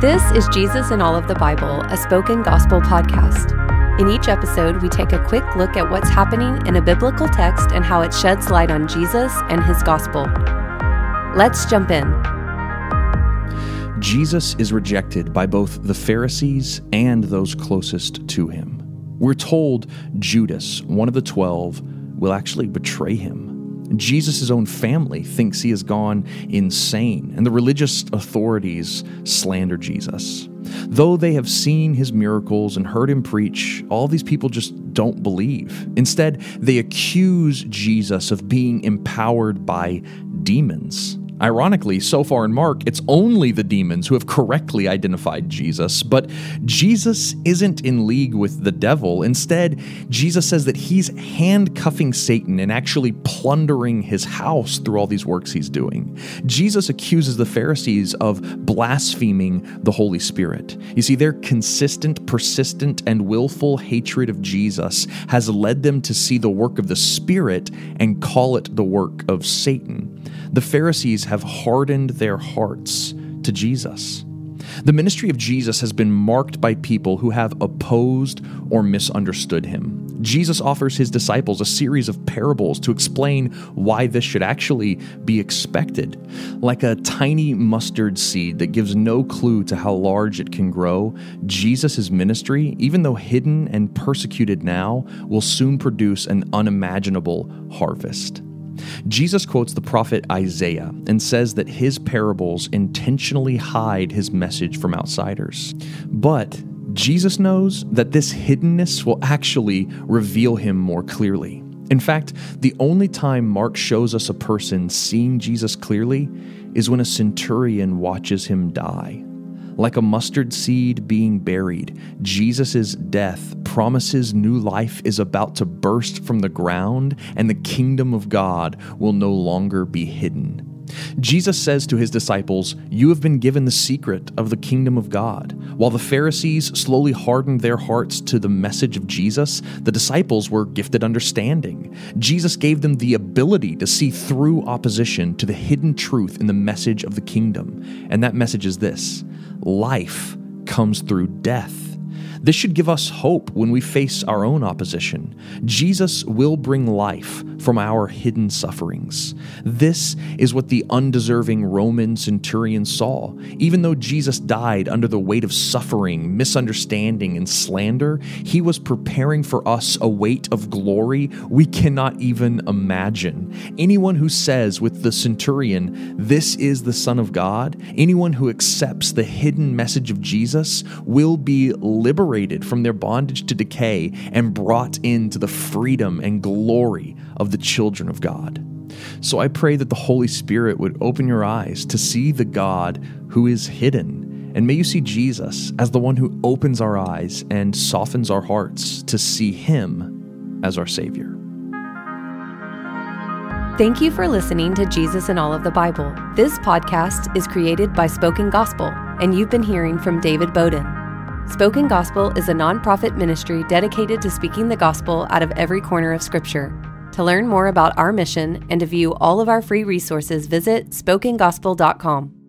This is Jesus in All of the Bible, a spoken gospel podcast. In each episode, we take a quick look at what's happening in a biblical text and how it sheds light on Jesus and his gospel. Let's jump in. Jesus is rejected by both the Pharisees and those closest to him. We're told Judas, one of the 12, will actually betray him. Jesus' own family thinks he has gone insane, and the religious authorities slander Jesus. Though they have seen his miracles and heard him preach, all these people just don't believe. Instead, they accuse Jesus of being empowered by demons. Ironically, so far in Mark, it's only the demons who have correctly identified Jesus, but Jesus isn't in league with the devil. Instead, Jesus says that he's handcuffing Satan and actually plundering his house through all these works he's doing. Jesus accuses the Pharisees of blaspheming the Holy Spirit. You see, their consistent, persistent, and willful hatred of Jesus has led them to see the work of the Spirit and call it the work of Satan. The Pharisees have hardened their hearts to Jesus. The ministry of Jesus has been marked by people who have opposed or misunderstood him. Jesus offers his disciples a series of parables to explain why this should actually be expected. Like a tiny mustard seed that gives no clue to how large it can grow, Jesus' ministry, even though hidden and persecuted now, will soon produce an unimaginable harvest. Jesus quotes the prophet Isaiah and says that his parables intentionally hide his message from outsiders. But Jesus knows that this hiddenness will actually reveal him more clearly. In fact, the only time Mark shows us a person seeing Jesus clearly is when a centurion watches him die. Like a mustard seed being buried, Jesus' death promises new life is about to burst from the ground, and the kingdom of God will no longer be hidden. Jesus says to his disciples, "You have been given the secret of the kingdom of God." While the Pharisees slowly hardened their hearts to the message of Jesus, the disciples were gifted understanding. Jesus gave them the ability to see through opposition to the hidden truth in the message of the kingdom. And that message is this: life comes through death. This should give us hope when we face our own opposition. Jesus will bring life from our hidden sufferings. This is what the undeserving Roman centurion saw. Even though Jesus died under the weight of suffering, misunderstanding, and slander, he was preparing for us a weight of glory we cannot even imagine. Anyone who says with the centurion, "This is the Son of God," anyone who accepts the hidden message of Jesus will be liberated from their bondage to decay and brought into the freedom and glory of the children of God. So I pray that the Holy Spirit would open your eyes to see the God who is hidden, and may you see Jesus as the one who opens our eyes and softens our hearts to see him as our Savior. Thank you for listening to Jesus in All of the Bible. This podcast is created by Spoken Gospel, and you've been hearing from David Bowden. Spoken Gospel is a nonprofit ministry dedicated to speaking the gospel out of every corner of Scripture. To learn more about our mission and to view all of our free resources, visit spokengospel.com.